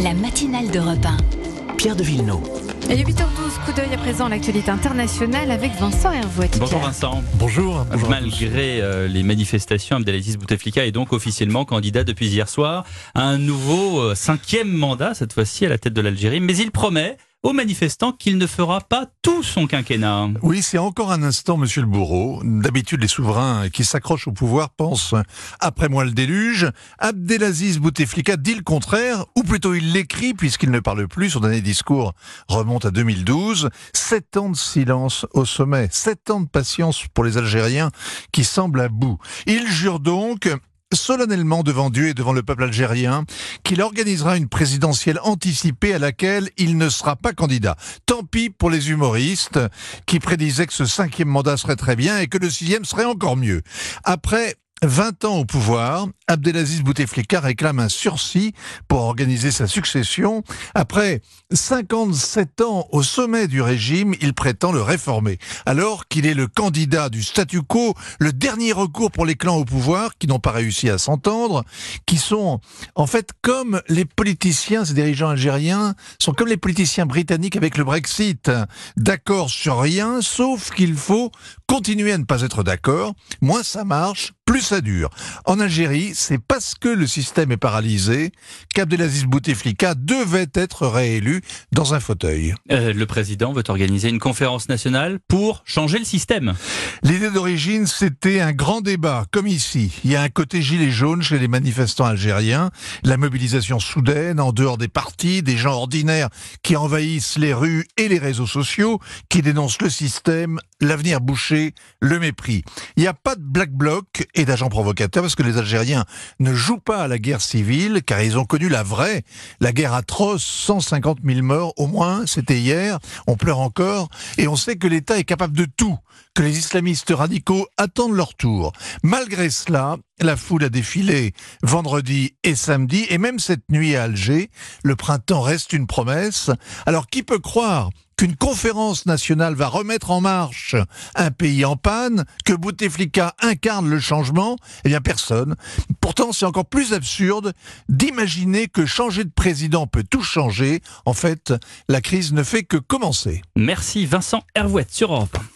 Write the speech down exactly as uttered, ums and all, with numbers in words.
La matinale d'Europe un. Pierre de Villeneuve. Et huit heures douze, coup d'œil à présent à l'actualité internationale avec Vincent Hervouet. Bonjour Vincent. Bonjour. bonjour Malgré euh, les manifestations, Abdelaziz Bouteflika est donc officiellement candidat depuis hier soir à un nouveau euh, cinquième mandat, cette fois-ci à la tête de l'Algérie. Mais il promet aux manifestants qu'il ne fera pas tout son quinquennat. Oui, c'est encore un instant, monsieur le bourreau. D'habitude, les souverains qui s'accrochent au pouvoir pensent « après moi le déluge ». Abdelaziz Bouteflika dit le contraire, ou plutôt il l'écrit puisqu'il ne parle plus. Son dernier discours remonte à deux mille douze. Sept ans de silence au sommet, sept ans de patience pour les Algériens qui semblent à bout. Il jure donc solennellement devant Dieu et devant le peuple algérien qu'il organisera une présidentielle anticipée à laquelle il ne sera pas candidat. Tant pis pour les humoristes qui prédisaient que ce cinquième mandat serait très bien et que le sixième serait encore mieux. Après vingt ans au pouvoir, Abdelaziz Bouteflika réclame un sursis pour organiser sa succession. Après cinquante-sept ans au sommet du régime, il prétend le réformer. Alors qu'il est le candidat du statu quo, le dernier recours pour les clans au pouvoir qui n'ont pas réussi à s'entendre, qui sont en fait comme les politiciens, ces dirigeants algériens, sont comme les politiciens britanniques avec le Brexit, d'accord sur rien, sauf qu'il faut continuer à ne pas être d'accord. Moins ça marche, plus ça dure. En Algérie, c'est parce que le système est paralysé qu'Abdelaziz Bouteflika devait être réélu dans un fauteuil. Euh, le président veut organiser une conférence nationale pour changer le système. L'idée d'origine, c'était un grand débat, comme ici. Il y a un côté gilet jaune chez les manifestants algériens, la mobilisation soudaine, en dehors des partis, des gens ordinaires qui envahissent les rues et les réseaux sociaux, qui dénoncent le système, l'avenir bouché, le mépris. Il n'y a pas de black bloc et d'agents provocateurs parce que les Algériens ne jouent pas à la guerre civile car ils ont connu la vraie, la guerre atroce, cent cinquante mille morts au moins, c'était hier, on pleure encore et on sait que l'État est capable de tout, que les islamistes radicaux attendent leur tour. Malgré cela, la foule a défilé vendredi et samedi et même cette nuit à Alger, le printemps reste une promesse. Alors qui peut croire qu'une conférence nationale va remettre en marche un pays en panne, que Bouteflika incarne le changement? Eh bien personne. Pourtant, c'est encore plus absurde d'imaginer que changer de président peut tout changer. En fait, la crise ne fait que commencer. Merci Vincent Hervouet sur Europe un.